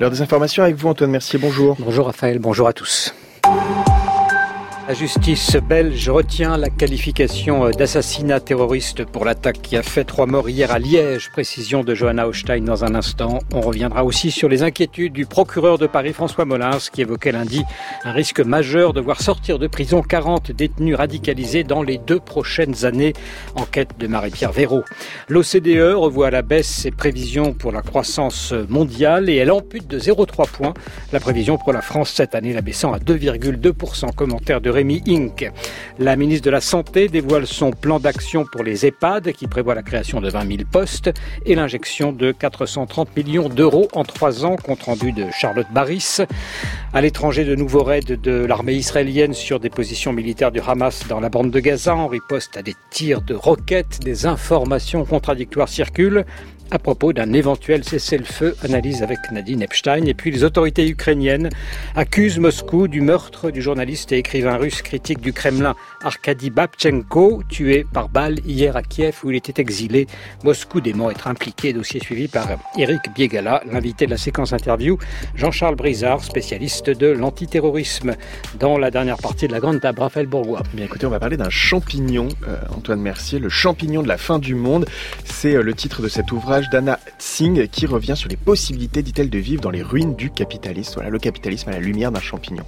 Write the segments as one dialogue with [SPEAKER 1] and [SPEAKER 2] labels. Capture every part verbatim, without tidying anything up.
[SPEAKER 1] L'heure des informations avec vous, Antoine Mercier, bonjour.
[SPEAKER 2] Bonjour Raphaël, bonjour à tous. La justice belge retient la qualification d'assassinat terroriste pour l'attaque qui a fait trois morts hier à Liège. Précision de Johanna Hochstein dans un instant. On reviendra aussi sur les inquiétudes du procureur de Paris, François Molins, qui évoquait lundi un risque majeur de voir sortir de prison quarante détenus radicalisés dans les deux prochaines années. Enquête de Marie-Pierre Véraud. L'O C D E revoit à la baisse ses prévisions pour la croissance mondiale et elle ampute de zéro virgule trois points la prévision pour la France cette année, la baissant à deux virgule deux pour cent. Commentaire de Rémi Inc. La ministre de la Santé dévoile son plan d'action pour les EHPAD qui prévoit la création de vingt mille postes et l'injection de quatre cent trente millions d'euros en trois ans, compte rendu de Charlotte Baris. À l'étranger, de nouveaux raids de l'armée israélienne sur des positions militaires du Hamas dans la bande de Gaza en riposte à des tirs de roquettes. Des informations contradictoires circulent à propos d'un éventuel cessez-le-feu, analyse avec Nadine Epstein. Et puis les autorités ukrainiennes accusent Moscou du meurtre du journaliste et écrivain russe critique du Kremlin Arkady Babchenko, tué par balle hier à Kiev où il était exilé. Moscou dément être impliqué, dossier suivi par Eric Biegala, l'invité de la séquence interview, Jean-Charles Brizard, spécialiste de l'antiterrorisme. Dans la dernière partie de la grande table, Raphaël Bourgois.
[SPEAKER 1] Bien écoutez, on va parler d'un champignon, euh, Antoine Mercier, le champignon de la fin du monde. C'est euh, le titre de cet ouvrage d'Anna Tsing qui revient sur les possibilités, dit-elle, de vivre dans les ruines du capitalisme. Voilà, le capitalisme à la lumière d'un champignon.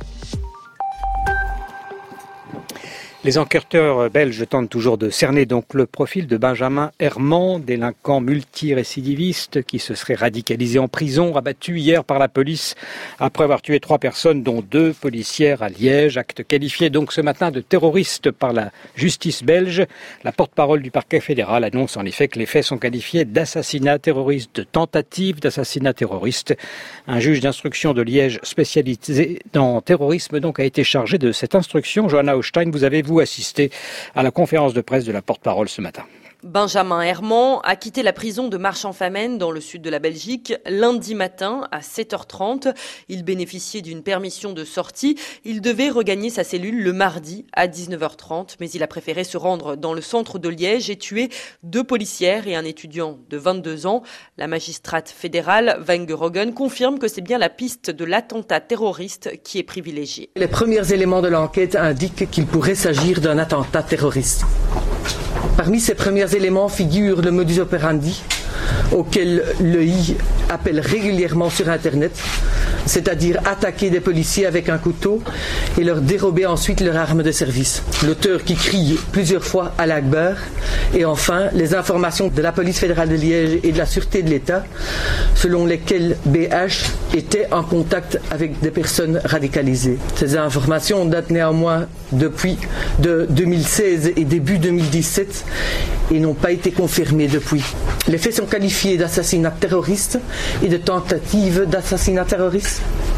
[SPEAKER 2] Les enquêteurs belges tentent toujours de cerner donc le profil de Benjamin Herman, délinquant multirécidiviste qui se serait radicalisé en prison, rabattu hier par la police après avoir tué trois personnes, dont deux policières à Liège. Acte qualifié donc ce matin de terroriste par la justice belge. La porte-parole du parquet fédéral annonce en effet que les faits sont qualifiés d'assassinat terroriste, de tentative d'assassinat terroriste. Un juge d'instruction de Liège spécialisé dans terrorisme donc a été chargé de cette instruction. Johanna Hochstein, vous avez vous assisté à la conférence de presse de la porte-parole ce matin.
[SPEAKER 3] Benjamin Herman a quitté la prison de Marche-en-Famenne dans le sud de la Belgique lundi matin à sept heures trente. Il bénéficiait d'une permission de sortie. Il devait regagner sa cellule le mardi à dix-neuf heures trente, mais il a préféré se rendre dans le centre de Liège et tuer deux policières et un étudiant de vingt-deux ans. La magistrate fédérale, Wengeroggen, confirme que c'est bien la piste de l'attentat terroriste qui est privilégiée.
[SPEAKER 4] Les premiers éléments de l'enquête indiquent qu'il pourrait s'agir d'un attentat terroriste. Parmi ces premiers éléments figure le modus operandi auquel l'E I appelle régulièrement sur Internet, c'est-à-dire attaquer des policiers avec un couteau et leur dérober ensuite leur arme de service. L'auteur qui crie plusieurs fois à l'Akbar et enfin les informations de la police fédérale de Liège et de la sûreté de l'État selon lesquelles B H était en contact avec des personnes radicalisées. Ces informations datent néanmoins depuis de deux mille seize et début deux mille dix-sept et n'ont pas été confirmées depuis. Les faits sont qualifiés d'assassinat terroriste et de tentative d'assassinat terroriste.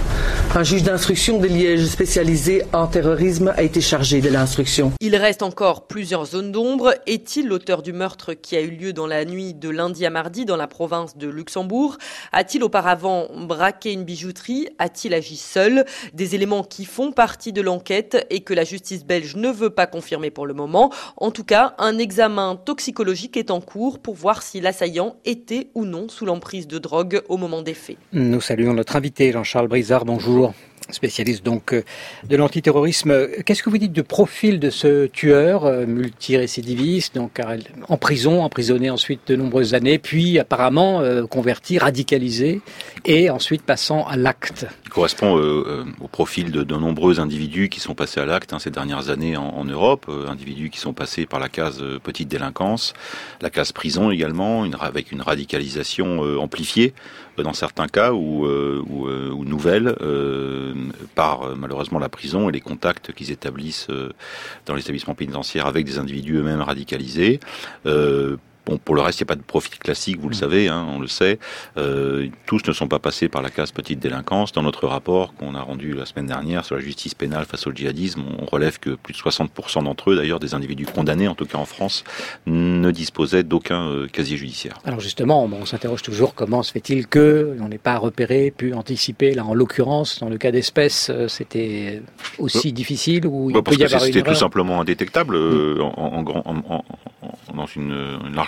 [SPEAKER 4] Un juge d'instruction de Liège spécialisé en terrorisme a été chargé de l'instruction.
[SPEAKER 3] Il reste encore plusieurs zones d'ombre. Est-il l'auteur du meurtre qui a eu lieu dans la nuit de lundi à mardi dans la province de Luxembourg? A-t-il auparavant braqué une bijouterie? A-t-il agi seul? Des éléments qui font partie de l'enquête et que la justice belge ne veut pas confirmer pour le moment. En tout cas, un examen toxicologique est en cours pour voir si l'assaillant était ou non sous l'emprise de drogue au moment des faits.
[SPEAKER 2] Nous saluons notre invité Jean-Charles Brizard. Bonjour. Spécialiste donc de l'antiterrorisme. Qu'est-ce que vous dites du profil de ce tueur euh, multirécidiviste, donc en prison, emprisonné ensuite de nombreuses années, puis apparemment euh, converti, radicalisé, et ensuite passant à l'acte?
[SPEAKER 5] Il correspond euh, au profil de, de nombreux individus qui sont passés à l'acte hein, ces dernières années en, en Europe, euh, individus qui sont passés par la case euh, petite délinquance, la case prison également, une, avec une radicalisation euh, amplifiée euh, dans certains cas ou, euh, ou, euh, ou nouvelle. Euh, par euh, malheureusement la prison et les contacts qu'ils établissent euh, dans l'établissement pénitentiaire avec des individus eux-mêmes radicalisés. Euh, Bon, pour le reste, il n'y a pas de profil classique, vous le savez, hein, on le sait. Euh, tous ne sont pas passés par la case petite délinquance. Dans notre rapport qu'on a rendu la semaine dernière sur la justice pénale face au djihadisme, on relève que plus de soixante pour cent d'entre eux, d'ailleurs des individus condamnés, en tout cas en France, ne disposaient d'aucun euh, casier judiciaire.
[SPEAKER 2] Alors justement, on s'interroge toujours comment se fait-il que l'on n'ait pas repéré, pu anticiper. Là, en l'occurrence, dans le cas d'espèce, c'était aussi euh, difficile ou il
[SPEAKER 5] bah,
[SPEAKER 2] peut y avoir une erreur?
[SPEAKER 5] C'était tout simplement indétectable euh, mmh. en, en, en, en, en, dans une, une large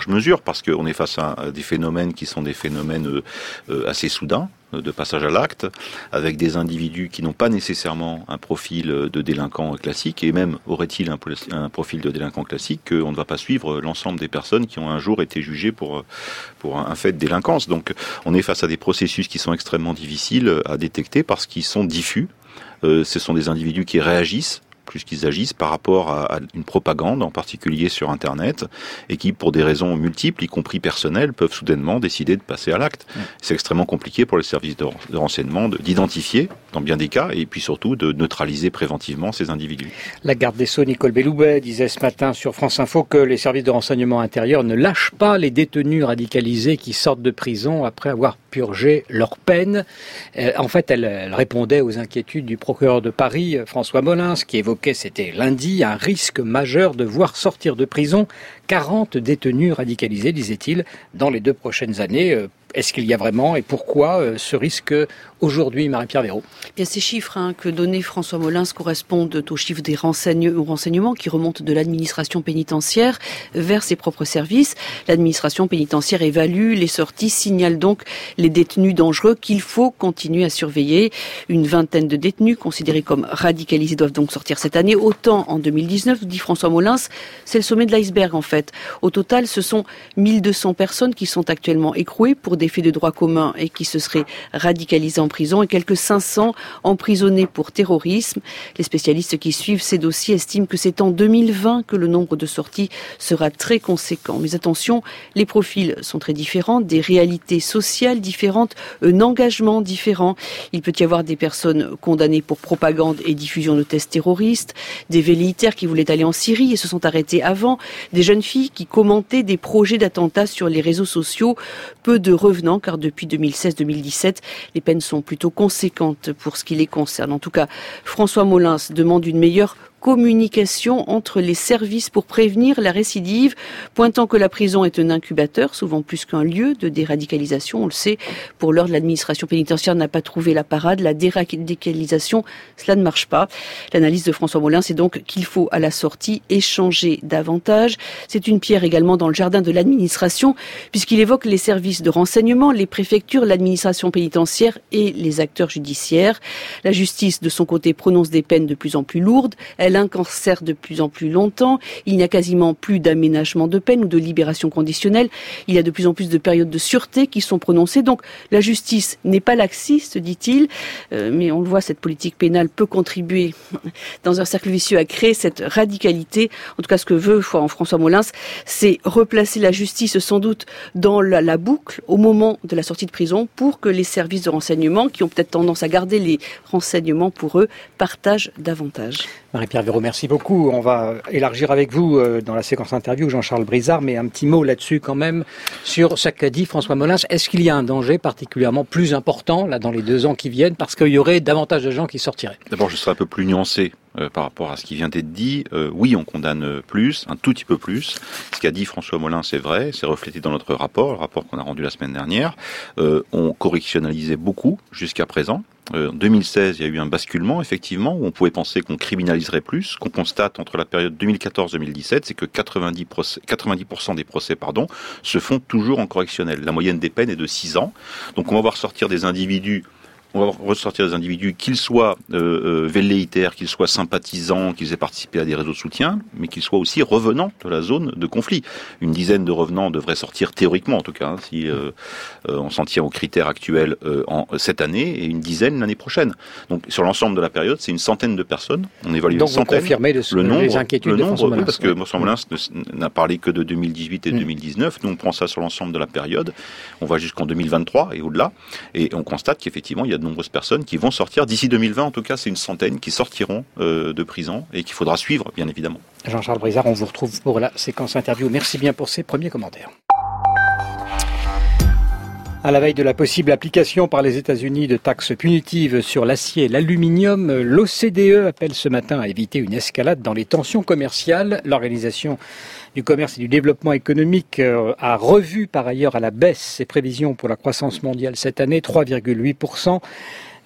[SPEAKER 5] mesure, parce qu'on est face à des phénomènes qui sont des phénomènes euh, assez soudains, de passage à l'acte, avec des individus qui n'ont pas nécessairement un profil de délinquant classique, et même aurait-il un, un profil de délinquant classique, qu'on ne va pas suivre l'ensemble des personnes qui ont un jour été jugées pour, pour un fait de délinquance. Donc on est face à des processus qui sont extrêmement difficiles à détecter parce qu'ils sont diffus. Euh, ce sont des individus qui réagissent plus qu'ils agissent par rapport à, à une propagande, en particulier sur Internet, et qui, pour des raisons multiples, y compris personnelles, peuvent soudainement décider de passer à l'acte. Mmh. C'est extrêmement compliqué pour les services de, de renseignement de, d'identifier, dans bien des cas, et puis surtout de neutraliser préventivement ces individus.
[SPEAKER 2] La garde des Sceaux, Nicole Belloubet, disait ce matin sur France Info que les services de renseignement intérieur ne lâchent pas les détenus radicalisés qui sortent de prison après avoir purgé leur peine. Euh, en fait, elle, elle répondait aux inquiétudes du procureur de Paris, François Molins, qui évoquait c'était lundi, un risque majeur de voir sortir de prison quarante détenus radicalisés, disait-il, dans les deux prochaines années. Est-ce qu'il y a vraiment et pourquoi ce risque aujourd'hui, Marie-Pierre Véraud?
[SPEAKER 6] Bien, ces chiffres hein, que donnait François Molins correspondent aux chiffres des renseignes, aux renseignements qui remontent de l'administration pénitentiaire vers ses propres services. L'administration pénitentiaire évalue les sorties, signale donc les détenus dangereux qu'il faut continuer à surveiller. Une vingtaine de détenus considérés comme radicalisés doivent donc sortir cette année. Autant en deux mille dix-neuf, dit François Molins, c'est le sommet de l'iceberg en fait. Au total, ce sont mille deux cents personnes qui sont actuellement écrouées pour des faits de droit commun et qui se seraient radicalisés en prison et quelques cinq cents emprisonnés pour terrorisme. Les spécialistes qui suivent ces dossiers estiment que c'est en deux mille vingt que le nombre de sorties sera très conséquent. Mais attention, les profils sont très différents, des réalités sociales différentes, un engagement différent. Il peut y avoir des personnes condamnées pour propagande et diffusion de tests terroristes, des velléitaires qui voulaient aller en Syrie et se sont arrêtés avant, des jeunes filles qui commentaient des projets d'attentats sur les réseaux sociaux, peu de revenants car depuis deux mille seize deux mille dix-sept, les peines sont plutôt conséquentes pour ce qui les concerne. En tout cas, François Molins demande une meilleure communication entre les services pour prévenir la récidive, pointant que la prison est un incubateur, souvent plus qu'un lieu de déradicalisation. On le sait, pour l'heure, l'administration pénitentiaire n'a pas trouvé la parade. La déradicalisation, cela ne marche pas. L'analyse de François Molins, c'est donc qu'il faut, à la sortie, échanger davantage. C'est une pierre également dans le jardin de l'administration, puisqu'il évoque les services de renseignement, les préfectures, l'administration pénitentiaire et les acteurs judiciaires. La justice, de son côté, prononce des peines de plus en plus lourdes. Elle incarcère de plus en plus longtemps. Il n'y a quasiment plus d'aménagement de peine ou de libération conditionnelle. Il y a de plus en plus de périodes de sûreté qui sont prononcées. Donc la justice n'est pas laxiste, dit-il. Euh, mais on le voit, cette politique pénale peut contribuer dans un cercle vicieux à créer cette radicalité. En tout cas, ce que veut François Molins, c'est replacer la justice sans doute dans la, la boucle au moment de la sortie de prison pour que les services de renseignement, qui ont peut-être tendance à garder les renseignements pour eux, partagent davantage.
[SPEAKER 2] Marie-Pierre Véraud, merci beaucoup. On va élargir avec vous euh, dans la séquence interview Jean-Charles Brizard, mais un petit mot là-dessus quand même sur ce qu'a dit François Molins. Est-ce qu'il y a un danger particulièrement plus important là dans les deux ans qui viennent parce qu'il y aurait davantage de gens qui sortiraient?
[SPEAKER 5] D'abord, je serais un peu plus nuancé euh, par rapport à ce qui vient d'être dit. Euh, oui, on condamne plus, un tout petit peu plus. Ce qu'a dit François Molins, c'est vrai, c'est reflété dans notre rapport, le rapport qu'on a rendu la semaine dernière. Euh, on correctionnalisait beaucoup jusqu'à présent. En deux mille seize, il y a eu un basculement, effectivement, où on pouvait penser qu'on criminaliserait plus. Ce qu'on constate entre la période deux mille quatorze deux mille dix-sept, c'est que quatre-vingt-dix pour cent, quatre-vingt-dix pour cent des procès pardon, se font toujours en correctionnel. La moyenne des peines est de six ans. Donc on va voir sortir des individus on va ressortir des individus, qu'ils soient euh, euh, velléitaires, qu'ils soient sympathisants, qu'ils aient participé à des réseaux de soutien, mais qu'ils soient aussi revenants de la zone de conflit. Une dizaine de revenants devraient sortir théoriquement, en tout cas, hein, si euh, euh, on s'en tient aux critères actuels euh, en cette année, et une dizaine l'année prochaine. Donc sur l'ensemble de la période, c'est une centaine de personnes. On évalue
[SPEAKER 2] Donc
[SPEAKER 5] une centaine.
[SPEAKER 2] Donc vous confirmez de ce,
[SPEAKER 5] le nombre,
[SPEAKER 2] les inquiétudes
[SPEAKER 5] le
[SPEAKER 2] de
[SPEAKER 5] nombre,
[SPEAKER 2] François Molins.
[SPEAKER 5] Oui, parce que François Molins n'a parlé que de deux mille dix-huit et mmh. deux mille dix-neuf. Nous, on prend ça sur l'ensemble de la période. On va jusqu'en deux mille vingt-trois et au-delà. Et on constate qu'effectivement, il y a de nombreuses personnes qui vont sortir. D'ici deux mille vingt, en tout cas, c'est une centaine qui sortiront euh, de prison et qu'il faudra suivre, bien évidemment.
[SPEAKER 2] Jean-Charles Brizard, on vous retrouve pour la séquence interview. Merci bien pour ces premiers commentaires. À la veille de la possible application par les États-Unis de taxes punitives sur l'acier et l'aluminium, l'O C D E appelle ce matin à éviter une escalade dans les tensions commerciales. L'Organisation du commerce et du développement économique a revu par ailleurs à la baisse ses prévisions pour la croissance mondiale cette année, trois virgule huit pour cent.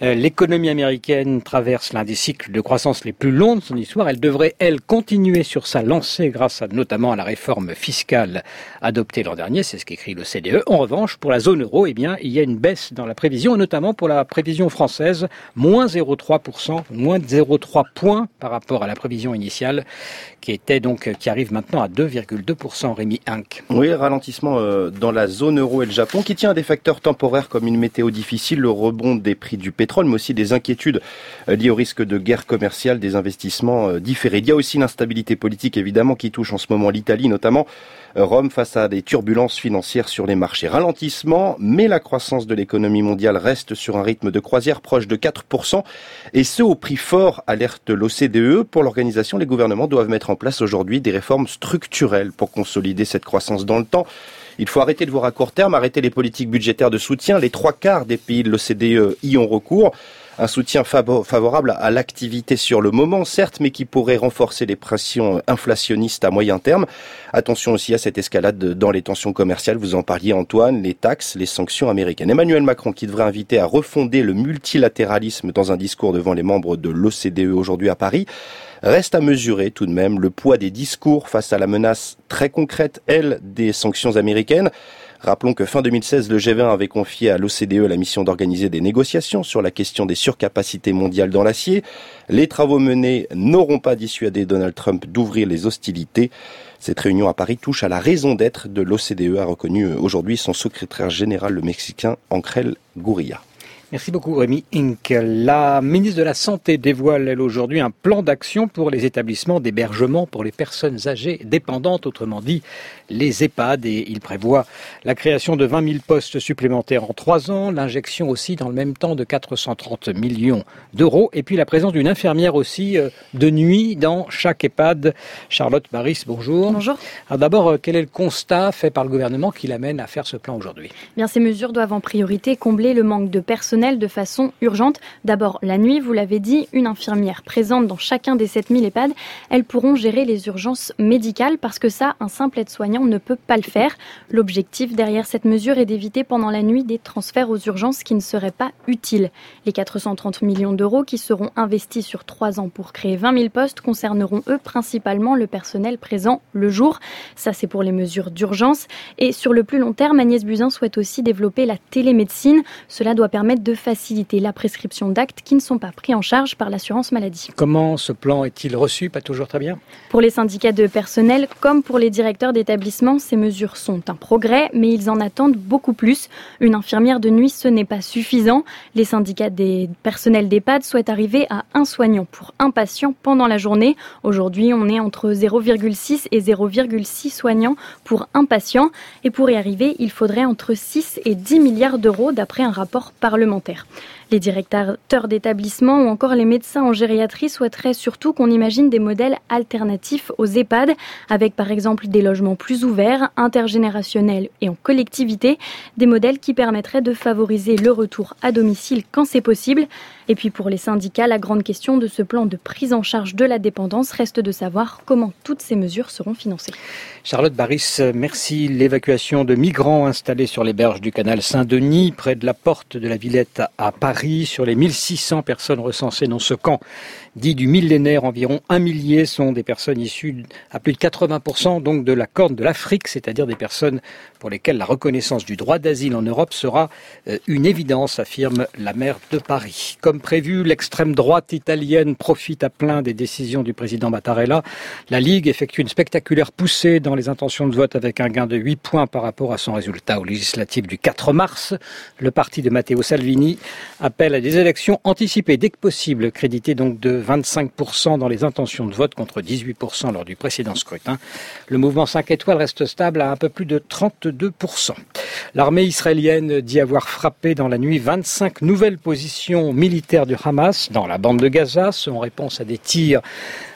[SPEAKER 2] Euh, l'économie américaine traverse l'un des cycles de croissance les plus longs de son histoire. Elle devrait, elle, continuer sur sa lancée grâce à, notamment à la réforme fiscale adoptée l'an dernier. C'est ce qu'écrit l'O C D E. En revanche, pour la zone euro, eh bien, il y a une baisse dans la prévision, et notamment pour la prévision française, moins zéro virgule trois pour cent, moins de zéro virgule trois points par rapport à la prévision initiale, qui était donc, qui arrive maintenant à deux virgule deux pour cent, Rémi Inc.
[SPEAKER 7] Oui, ralentissement euh, dans la zone euro et le Japon, qui tient à des facteurs temporaires comme une météo difficile, le rebond des prix du pétrole, mais aussi des inquiétudes euh, liées au risque de guerre commerciale, des investissements euh, différés. Il y a aussi l'instabilité politique, évidemment, qui touche en ce moment l'Italie, notamment euh, Rome, face à des turbulences financières sur les marchés. Ralentissement, mais la croissance de l'économie mondiale reste sur un rythme de croisière proche de quatre pour cent, et ce au prix fort, alerte l'O C D E. Pour l'organisation, les gouvernements doivent mettre en place aujourd'hui des réformes structurelles pour consolider cette croissance dans le temps. Il faut arrêter de voir à court terme, arrêter les politiques budgétaires de soutien. Les trois quarts des pays de l'O C D E y ont recours. Un soutien favorable à l'activité sur le moment, certes, mais qui pourrait renforcer les pressions inflationnistes à moyen terme. Attention aussi à cette escalade dans les tensions commerciales. Vous en parliez, Antoine, les taxes, les sanctions américaines. Emmanuel Macron, qui devrait inviter à refonder le multilatéralisme dans un discours devant les membres de l'O C D E aujourd'hui à Paris, reste à mesurer tout de même le poids des discours face à la menace très concrète, elle, des sanctions américaines. Rappelons que fin deux mille seize, le G vingt avait confié à l'O C D E la mission d'organiser des négociations sur la question des surcapacités mondiales dans l'acier. Les travaux menés n'auront pas dissuadé Donald Trump d'ouvrir les hostilités. Cette réunion à Paris touche à la raison d'être de l'O C D E, a reconnu aujourd'hui son secrétaire général, le Mexicain Ángel Gurría.
[SPEAKER 2] Merci beaucoup, Rémi Inc. La ministre de la Santé dévoile, elle, aujourd'hui, un plan d'action pour les établissements d'hébergement pour les personnes âgées dépendantes, autrement dit les EHPAD. Et il prévoit la création de vingt mille postes supplémentaires en trois ans, l'injection aussi dans le même temps de quatre cent trente millions d'euros, et puis la présence d'une infirmière aussi de nuit dans chaque EHPAD. Charlotte Baris, bonjour.
[SPEAKER 8] Bonjour.
[SPEAKER 2] Alors d'abord, quel est le constat fait par le gouvernement qui l'amène à faire ce plan aujourd'hui ?
[SPEAKER 8] Bien, ces mesures doivent en priorité combler le manque de personnel de façon urgente. D'abord, la nuit, vous l'avez dit, une infirmière présente dans chacun des sept mille EHPAD. Elles pourront gérer les urgences médicales parce que ça, un simple aide-soignant ne peut pas le faire. L'objectif derrière cette mesure est d'éviter pendant la nuit des transferts aux urgences qui ne seraient pas utiles. Les quatre cent trente millions d'euros qui seront investis sur trois ans pour créer vingt mille postes concerneront eux principalement le personnel présent le jour. Ça, c'est pour les mesures d'urgence. Et sur le plus long terme, Agnès Buzyn souhaite aussi développer la télémédecine. Cela doit permettre de faciliter la prescription d'actes qui ne sont pas pris en charge par l'assurance maladie.
[SPEAKER 2] Comment ce plan est-il reçu ? Pas toujours très bien ?
[SPEAKER 8] Pour les syndicats de personnel, comme pour les directeurs d'établissement, ces mesures sont un progrès, mais ils en attendent beaucoup plus. Une infirmière de nuit, ce n'est pas suffisant. Les syndicats des personnels d'EHPAD souhaitent arriver à un soignant pour un patient pendant la journée. Aujourd'hui, on est entre zéro virgule six et zéro virgule six soignants pour un patient. Et pour y arriver, il faudrait entre six et dix milliards d'euros d'après un rapport parlementaire. Les directeurs d'établissement ou encore les médecins en gériatrie souhaiteraient surtout qu'on imagine des modèles alternatifs aux EHPAD, avec par exemple des logements plus ouverts, intergénérationnels et en collectivité, des modèles qui permettraient de favoriser le retour à domicile quand c'est possible. Et puis pour les syndicats, la grande question de ce plan de prise en charge de la dépendance reste de savoir comment toutes ces mesures seront financées.
[SPEAKER 2] Charlotte Baris, merci. L'évacuation de migrants installés sur les berges du canal Saint-Denis, près de la porte de la Villette à Paris. Sur les mille six cents personnes recensées dans ce camp dit du millénaire, environ un millier sont des personnes issues à plus de quatre-vingts pour cent donc de la Corne de l'Afrique, c'est-à-dire des personnes pour lesquelles la reconnaissance du droit d'asile en Europe sera une évidence, affirme la maire de Paris. Comme prévu, l'extrême droite italienne profite à plein des décisions du président Mattarella. La Ligue effectue une spectaculaire poussée dans les intentions de vote avec un gain de huit points par rapport à son résultat aux législatives du quatre mars. Le parti de Matteo Salvini appelle à des élections anticipées dès que possible, crédité donc de vingt-cinq pour cent dans les intentions de vote contre dix-huit pour cent lors du précédent scrutin. Le mouvement cinq étoiles reste stable à un peu plus de trente-deux pour cent. L'armée israélienne dit avoir frappé dans la nuit vingt-cinq nouvelles positions militaires du Hamas dans la bande de Gaza, en réponse à des tirs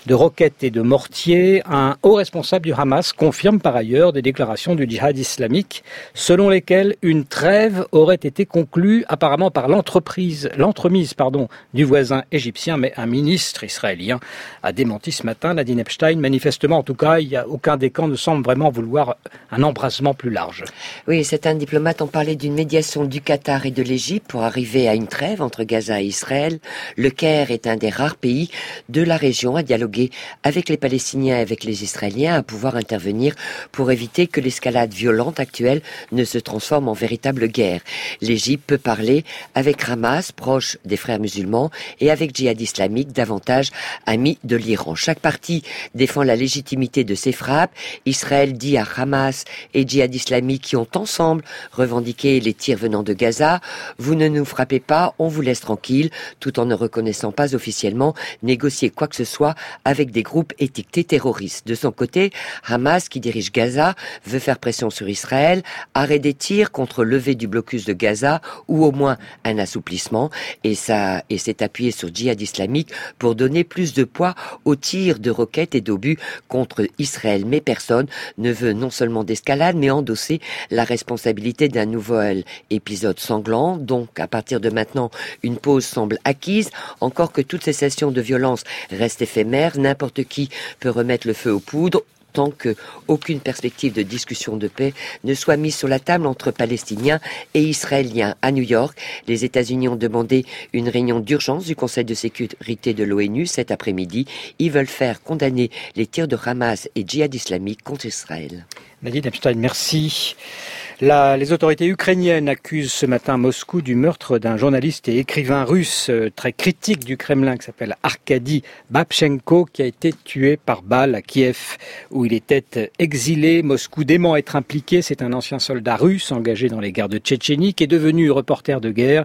[SPEAKER 2] de roquettes et de mortiers. Un haut responsable du Hamas confirme par ailleurs des déclarations du djihad islamique selon lesquelles une trêve aurait été conclue apparemment par l'entreprise, l'entremise pardon, du voisin égyptien, mais un ministre israélien a démenti ce matin. Nadine Epstein, manifestement en tout cas, il y a aucun des camps ne semble vraiment vouloir un embrasement plus large.
[SPEAKER 9] Oui, certains diplomates ont parlé d'une médiation du Qatar et de l'Égypte pour arriver à une trêve entre Gaza et Israël. Le Caire est un des rares pays de la région à dialoguer avec les Palestiniens et avec les Israéliens, à pouvoir intervenir pour éviter que l'escalade violente actuelle ne se transforme en véritable guerre. L'Égypte peut parler avec Hamas, proche des frères musulmans, et avec Djihad islamique, davantage ami de l'Iran. Chaque partie défend la légitimité de ses frappes. Israël dit à Hamas et Djihad islamique qui ont ensemble revendiqué les tirs venant de Gaza: vous ne nous frappez pas, on vous laisse tranquille, tout en ne reconnaissant pas officiellement négocier quoi que ce soit avec des groupes étiquetés terroristes. De son côté, Hamas, qui dirige Gaza, veut faire pression sur Israël, arrêt des tirs contre levée du blocus de Gaza ou au moins un assouplissement, et ça et s'est appuyé sur Djihad islamique pour donner plus de poids aux tirs de roquettes et d'obus contre Israël. Mais personne ne veut non seulement d'escalade, mais endosser la responsabilité d'un nouvel épisode sanglant. Donc, à partir de maintenant, une pause semble acquise, encore que toute cessation de violence reste éphémère. N'importe qui peut remettre le feu aux poudres, tant qu'aucune perspective de discussion de paix ne soit mise sur la table entre Palestiniens et Israéliens. À New York, les États-Unis ont demandé une réunion d'urgence du Conseil de sécurité de l'ONU cet après-midi. Ils veulent faire condamner les tirs de Hamas et Djihad islamique contre Israël.
[SPEAKER 2] Nadine Epstein, merci. La, les autorités ukrainiennes accusent ce matin Moscou du meurtre d'un journaliste et écrivain russe euh, très critique du Kremlin qui s'appelle Arkady Babchenko, qui a été tué par balle à Kiev où il était exilé. Moscou dément être impliqué. C'est un ancien soldat russe engagé dans les guerres de Tchétchénie qui est devenu reporter de guerre.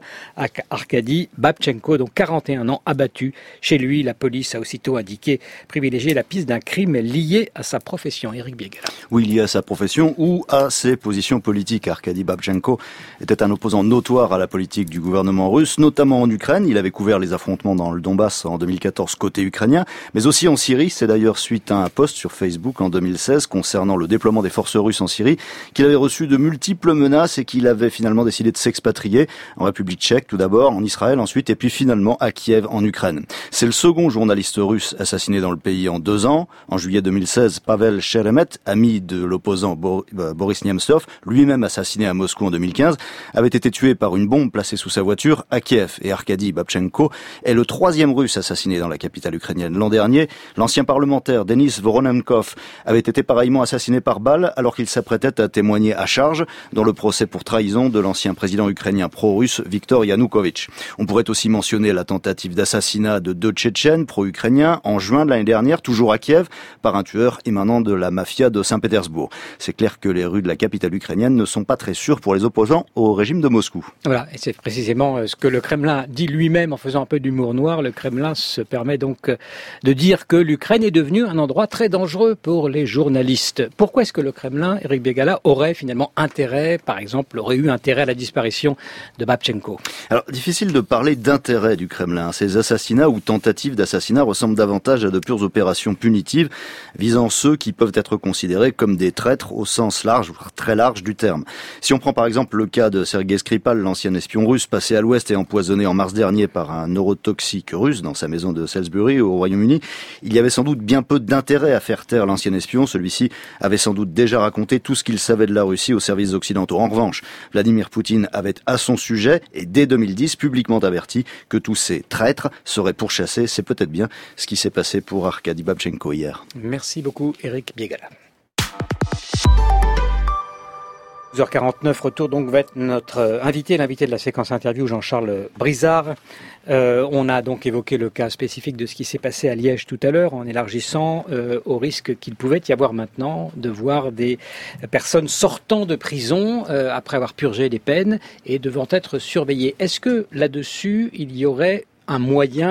[SPEAKER 2] Arkady Babchenko, donc quarante et un ans, abattu chez lui. La police a aussitôt indiqué privilégier la piste d'un crime lié à sa profession. Éric Biegala.
[SPEAKER 10] Oui, lié à sa profession ou à ses positions politiques. Arkady Babchenko était un opposant notoire à la politique du gouvernement russe, notamment en Ukraine. Il avait couvert les affrontements dans le Donbass en deux mille quatorze côté ukrainien, mais aussi en Syrie. C'est d'ailleurs suite à un post sur Facebook en deux mille seize concernant le déploiement des forces russes en Syrie qu'il avait reçu de multiples menaces et qu'il avait finalement décidé de s'expatrier en République tchèque tout d'abord, en Israël ensuite et puis finalement à Kiev en Ukraine. C'est le second journaliste russe assassiné dans le pays en deux ans. En juillet deux mille seize, Pavel Sheremet, ami de l'opposant Boris Nemtsov, lui-même assassiné à Moscou en deux mille quinze, avait été tué par une bombe placée sous sa voiture à Kiev. Et Arkady Babchenko est le troisième russe assassiné dans la capitale ukrainienne. L'an dernier, l'ancien parlementaire Denis Voronenkov avait été pareillement assassiné par balle alors qu'il s'apprêtait à témoigner à charge dans le procès pour trahison de l'ancien président ukrainien pro-russe Viktor Yanukovych. On pourrait aussi mentionner la tentative d'assassinat de deux Tchétchènes pro-ukrainiens en juin de l'année dernière, toujours à Kiev, par un tueur émanant de la mafia de Saint-Pétersbourg. C'est clair que les rues de la capitale ukrainienne ne sont pas très sûrs pour les opposants au régime de Moscou.
[SPEAKER 2] Voilà, et c'est précisément ce que le Kremlin dit lui-même en faisant un peu d'humour noir. Le Kremlin se permet donc de dire que l'Ukraine est devenue un endroit très dangereux pour les journalistes. Pourquoi est-ce que le Kremlin, Éric Biegala, aurait finalement intérêt, par exemple, aurait eu intérêt à la disparition de Babchenko?
[SPEAKER 10] Alors, difficile de parler d'intérêt du Kremlin. Ces assassinats ou tentatives d'assassinat ressemblent davantage à de pures opérations punitives visant ceux qui peuvent être considérés comme des traîtres au sens large, voire très large du terme. Si on prend par exemple le cas de Sergei Skripal, l'ancien espion russe passé à l'ouest et empoisonné en mars dernier par un neurotoxique russe dans sa maison de Salisbury au Royaume-Uni, il y avait sans doute bien peu d'intérêt à faire taire l'ancien espion. Celui-ci avait sans doute déjà raconté tout ce qu'il savait de la Russie aux services occidentaux. En revanche, Vladimir Poutine avait à son sujet, et dès deux mille dix, publiquement averti que tous ces traîtres seraient pourchassés. C'est peut-être bien ce qui s'est passé pour Arkady Babchenko hier.
[SPEAKER 2] Merci beaucoup Éric Biegala. douze heures quarante-neuf, retour donc va être notre invité, l'invité de la séquence interview, Jean-Charles Brizard. Euh, on a donc évoqué le cas spécifique de ce qui s'est passé à Liège tout à l'heure, en élargissant euh, au risque qu'il pouvait y avoir maintenant de voir des personnes sortant de prison euh, après avoir purgé des peines et devant être surveillées. Est-ce que là-dessus, il y aurait un moyen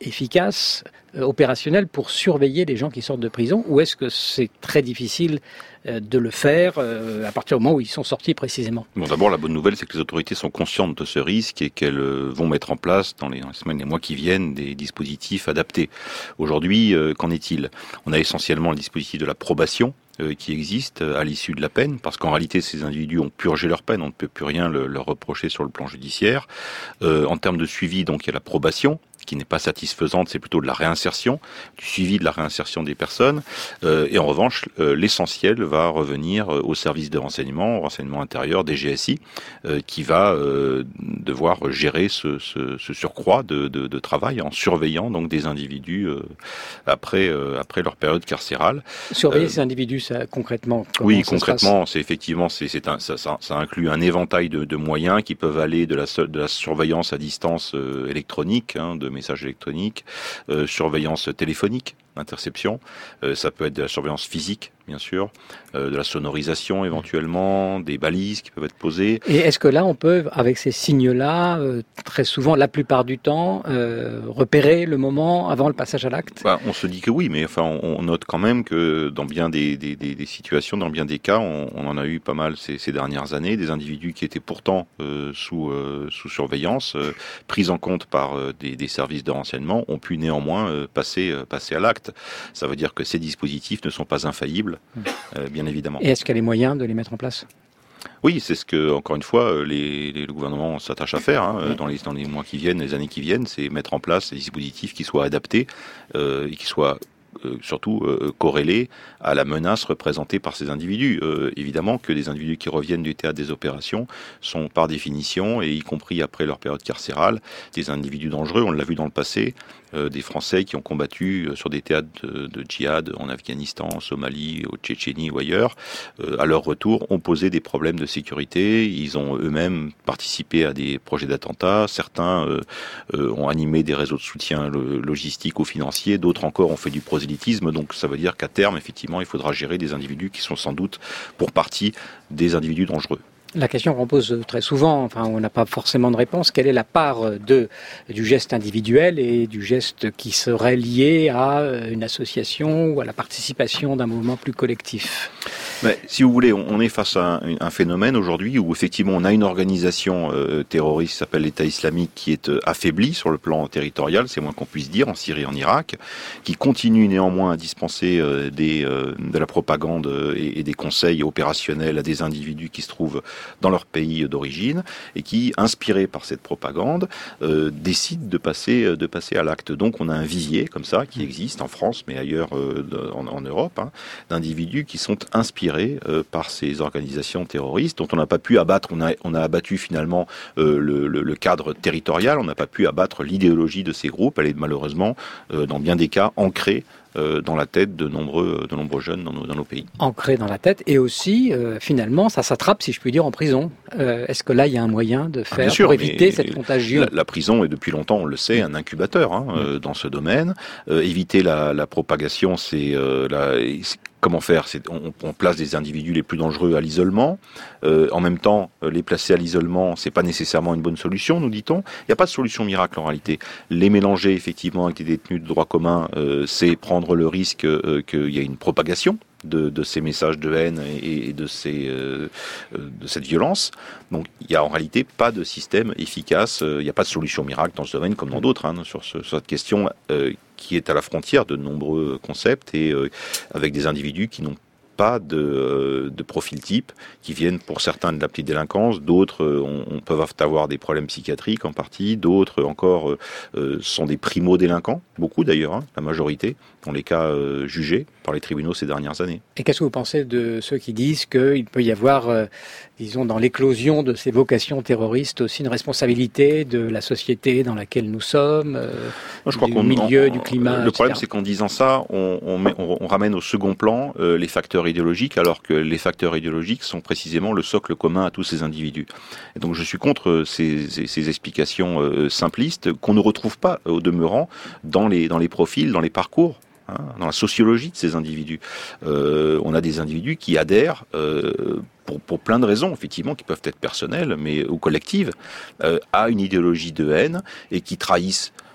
[SPEAKER 2] efficace, euh, opérationnel pour surveiller les gens qui sortent de prison, ou est-ce que c'est très difficile euh, de le faire euh, à partir du moment où ils sont sortis précisément?
[SPEAKER 5] Bon, d'abord, la bonne nouvelle, c'est que les autorités sont conscientes de ce risque et qu'elles euh, vont mettre en place dans les, dans les semaines, les mois qui viennent, des dispositifs adaptés. Aujourd'hui, euh, qu'en est-il? On a essentiellement le dispositif de la probation, Euh, qui existe à l'issue de la peine, parce qu'en réalité ces individus ont purgé leur peine, on ne peut plus rien le, leur reprocher sur le plan judiciaire. Euh, en termes de suivi, donc il y a la probation, qui n'est pas satisfaisante, c'est plutôt de la réinsertion, du suivi de la réinsertion des personnes. Euh, et en revanche, euh, l'essentiel va revenir euh, au service de renseignement, au renseignement intérieur, des G S I, euh, qui va euh, devoir gérer ce, ce, ce surcroît de, de, de travail en surveillant donc des individus euh, après euh, après leur période carcérale.
[SPEAKER 2] Surveiller
[SPEAKER 5] euh,
[SPEAKER 2] ces individus, ça, concrètement.
[SPEAKER 5] Oui, concrètement, c'est effectivement, c'est, c'est un, ça, ça, ça inclut un éventail de, de moyens qui peuvent aller de la, de la surveillance à distance euh, électronique, hein, de messages électroniques, euh, surveillance téléphonique, interception, euh, ça peut être de la surveillance physique, bien sûr, euh, de la sonorisation éventuellement, des balises qui peuvent être posées.
[SPEAKER 2] Et est-ce que là, on peut, avec ces signes-là, euh, très souvent, la plupart du temps, euh, repérer le moment avant le passage à l'acte?
[SPEAKER 5] Bah, on se dit que oui, mais enfin, on, on note quand même que dans bien des, des, des, des situations, dans bien des cas, on, on en a eu pas mal ces, ces dernières années, des individus qui étaient pourtant euh, sous, euh, sous surveillance, euh, pris en compte par euh, des, des services de renseignement, ont pu néanmoins euh, passer, euh, passer à l'acte. Ça veut dire que ces dispositifs ne sont pas infaillibles, euh, bien évidemment.
[SPEAKER 2] Et est-ce qu'il y a les moyens de les mettre en place?
[SPEAKER 5] Oui, c'est ce que, encore une fois, les, les, le gouvernement s'attache à faire hein, dans, les, dans les mois qui viennent, les années qui viennent, c'est mettre en place des dispositifs qui soient adaptés euh, et qui soient Euh, surtout euh, corrélés à la menace représentée par ces individus. Euh, évidemment que des individus qui reviennent du théâtre des opérations sont par définition, et y compris après leur période carcérale, des individus dangereux. On l'a vu dans le passé, euh, des Français qui ont combattu euh, sur des théâtres de, de djihad en Afghanistan, en Somalie, au Tchétchénie ou ailleurs, euh, à leur retour, ont posé des problèmes de sécurité. Ils ont eux-mêmes participé à des projets d'attentats. Certains euh, euh, ont animé des réseaux de soutien le, logistique ou financier. D'autres encore ont fait du prosélytisme. Donc ça veut dire qu'à terme, effectivement, il faudra gérer des individus qui sont sans doute pour partie des individus dangereux.
[SPEAKER 2] La question qu'on pose très souvent, enfin on n'a pas forcément de réponse, quelle est la part de, du geste individuel et du geste qui serait lié à une association ou à la participation d'un mouvement plus collectif?
[SPEAKER 5] Mais, si vous voulez, on est face à un, un phénomène aujourd'hui où effectivement on a une organisation euh, terroriste qui s'appelle l'État islamique qui est euh, affaiblie sur le plan territorial, c'est moins qu'on puisse dire, en Syrie et en Irak, qui continue néanmoins à dispenser euh, des, euh, de la propagande et, et des conseils opérationnels à des individus qui se trouvent dans leur pays d'origine et qui, inspirés par cette propagande, euh, décident de passer, de passer à l'acte. Donc on a un vivier comme ça qui existe en France, mais ailleurs euh, en, en Europe, hein, d'individus qui sont inspirés euh, par ces organisations terroristes dont on n'a pas pu abattre. On a, on a abattu finalement euh, le, le, le cadre territorial, on n'a pas pu abattre l'idéologie de ces groupes. Elle est malheureusement, euh, dans bien des cas, ancrée Euh, dans la tête de nombreux, de nombreux jeunes dans nos, dans nos pays.
[SPEAKER 2] Ancré dans la tête, et aussi, euh, finalement, ça s'attrape, si je puis dire, en prison. Euh, est-ce que là, il y a un moyen de faire ah, sûr, pour éviter cette contagion?
[SPEAKER 5] La, la prison est, depuis longtemps, on le sait, un incubateur hein, mmh. euh, dans ce domaine. Euh, éviter la, la propagation, c'est... Euh, la, c'est Comment faire? C'est, on, on place des individus les plus dangereux à l'isolement. Euh, en même temps, les placer à l'isolement, c'est pas nécessairement une bonne solution, nous dit-on. Il n'y a pas de solution miracle en réalité. Les mélanger effectivement avec des détenus de droit commun, euh, c'est prendre le risque euh, qu'il y ait une propagation de, de ces messages de haine et, et de, ces, euh, de cette violence. Donc il n'y a en réalité pas de système efficace. Il n'y a pas de solution miracle dans ce domaine comme dans d'autres hein, sur, ce, sur cette question. Euh, qui est à la frontière de nombreux concepts et euh, avec des individus qui n'ont pas de, euh, de profil type, qui viennent pour certains de la petite délinquance, d'autres euh, on, on peuvent avoir des problèmes psychiatriques en partie, d'autres encore euh, euh, sont des primo-délinquants, beaucoup d'ailleurs, hein, la majorité, dans les cas euh, jugés par les tribunaux ces dernières années.
[SPEAKER 2] Et qu'est-ce que vous pensez de ceux qui disent qu'il peut y avoir, euh, disons, dans l'éclosion de ces vocations terroristes aussi une responsabilité de la société dans laquelle nous sommes, euh,
[SPEAKER 5] Je crois
[SPEAKER 2] du
[SPEAKER 5] qu'on,
[SPEAKER 2] milieu,
[SPEAKER 5] on,
[SPEAKER 2] du climat,
[SPEAKER 5] Le problème,
[SPEAKER 2] et cetera.
[SPEAKER 5] c'est qu'en disant ça, on, on, met, on, on ramène au second plan euh, les facteurs idéologiques, alors que les facteurs idéologiques sont précisément le socle commun à tous ces individus. Et donc je suis contre ces, ces, ces explications euh, simplistes qu'on ne retrouve pas au demeurant dans les, dans les profils, dans les parcours, hein, dans la sociologie de ces individus. Euh, on a des individus qui adhèrent euh, pour, pour plein de raisons, effectivement, qui peuvent être personnelles mais ou collectives, euh, à une idéologie de haine et qui trahissent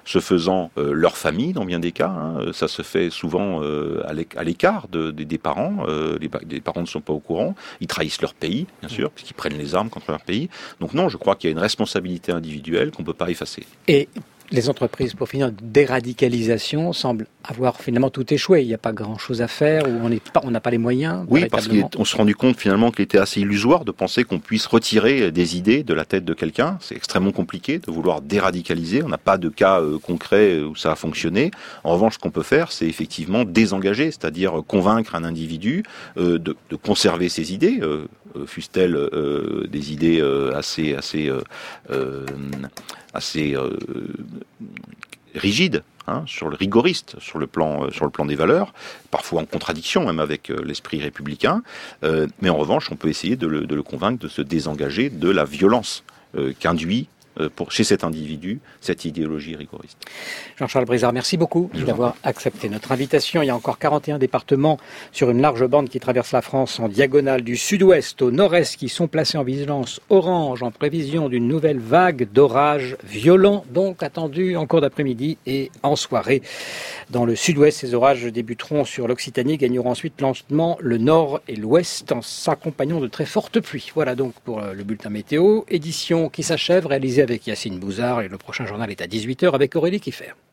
[SPEAKER 5] Ce faisant, euh, leur famille, dans bien des cas, hein, ça se fait souvent euh, à l'écart de, de, des parents. Euh, les, les parents ne sont pas au courant. Ils trahissent leur pays, bien sûr, puisqu'ils prennent les armes contre leur pays. Donc non, je crois qu'il y a une responsabilité individuelle qu'on ne peut pas effacer.
[SPEAKER 2] Et les entreprises, pour finir, de déradicalisation semblent avoir finalement tout échoué. Il n'y a pas grand-chose à faire, ou on n'est pas, on n'a pas les moyens.
[SPEAKER 5] Oui, parce qu'on s'est rendu compte finalement qu'il était assez illusoire de penser qu'on puisse retirer des idées de la tête de quelqu'un. C'est extrêmement compliqué de vouloir déradicaliser. On n'a pas de cas euh, concret où ça a fonctionné. En revanche, ce qu'on peut faire, c'est effectivement désengager, c'est-à-dire convaincre un individu euh, de, de conserver ses idées, euh, fussent-elles euh, des idées euh, assez, assez, euh, euh, assez euh, rigides. Hein, sur le rigoriste, sur le plan, euh, sur le plan des valeurs, parfois en contradiction même avec euh, l'esprit républicain, euh, mais en revanche, on peut essayer de le, de le convaincre de se désengager de la violence euh, qu'induit euh, pour, chez cet individu cette idéologie rigoriste.
[SPEAKER 2] Jean-Charles Brizard, merci beaucoup d'avoir accepté notre invitation. Il y a encore quarante et un départements sur une large bande qui traverse la France en diagonale du sud-ouest au nord-est qui sont placés en vigilance orange en prévision d'une nouvelle vague d'orages violents, donc attendus en cours d'après-midi et en soirée. Dans le sud-ouest, ces orages débuteront sur l'Occitanie, gagneront ensuite lentement le nord et l'ouest en s'accompagnant de très fortes pluies. Voilà donc pour le bulletin météo, édition qui s'achève, réalisée avec Yacine Bouzard, et le prochain journal est à dix-huit heures avec Aurélie Kiffer.